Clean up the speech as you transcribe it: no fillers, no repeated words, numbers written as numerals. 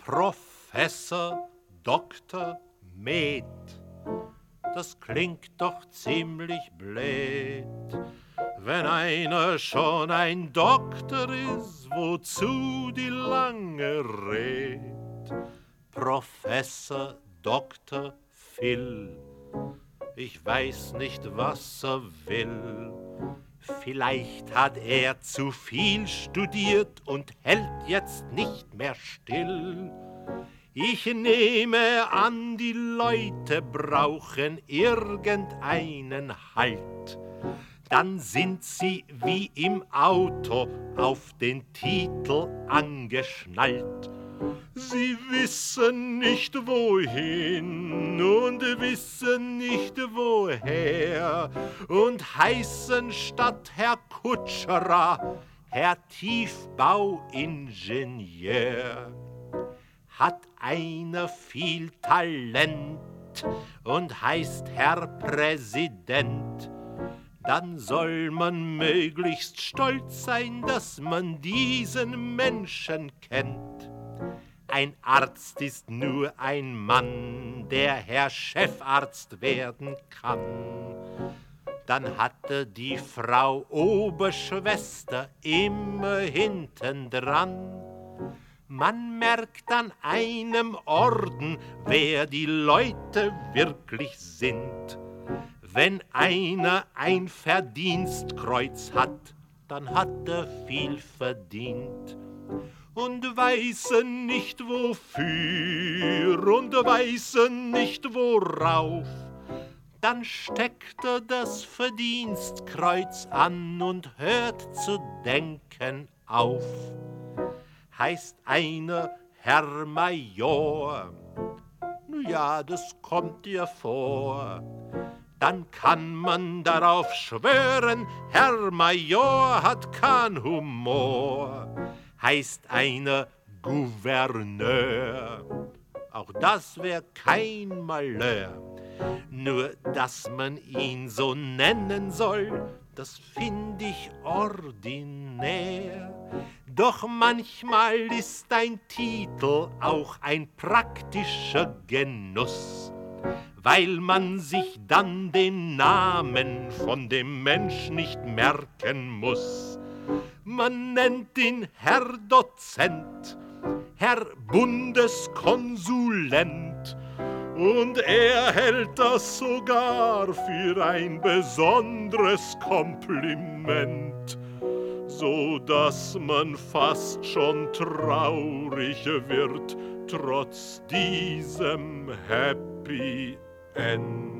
Professor Dr. Med. Das klingt doch ziemlich blöd. Wenn einer schon ein Doktor ist, wozu die lange Red? Professor Dr. Phil, ich weiß nicht, was er will. Vielleicht hat er zu viel studiert und hält jetzt nicht mehr still. Ich nehme an, die Leute brauchen irgendeinen Halt. Dann sind sie wie im Auto auf den Titel angeschnallt. Sie wissen nicht wohin und wissen nicht woher und heißen statt Herr Kutscherer Herr Tiefbauingenieur. Hat einer viel Talent und heißt Herr Präsident, dann soll man möglichst stolz sein, dass man diesen Menschen kennt. Ein Arzt ist nur ein Mann, der Herr Chefarzt werden kann. Dann hatte die Frau Oberschwester immer hinten dran. Man merkt an einem Orden, wer die Leute wirklich sind. Wenn einer ein Verdienstkreuz hat, dann hat er viel verdient. Und weiß nicht wofür und weiß nicht worauf, dann steckt er das Verdienstkreuz an und hört zu denken auf. Heißt einer Herr Major, nu ja, das kommt dir vor, dann kann man darauf schwören, Herr Major hat kein Humor. Heißt einer Gouverneur, auch das wär kein Malheur. Nur, dass man ihn so nennen soll, das find ich ordinär. Doch manchmal ist ein Titel auch ein praktischer Genuss, weil man sich dann den Namen von dem Mensch nicht merken muss. Man nennt ihn Herr Dozent, Herr Bundeskonsulent, und er hält das sogar für ein besonderes Kompliment, so dass man fast schon traurig wird, trotz diesem Happy End.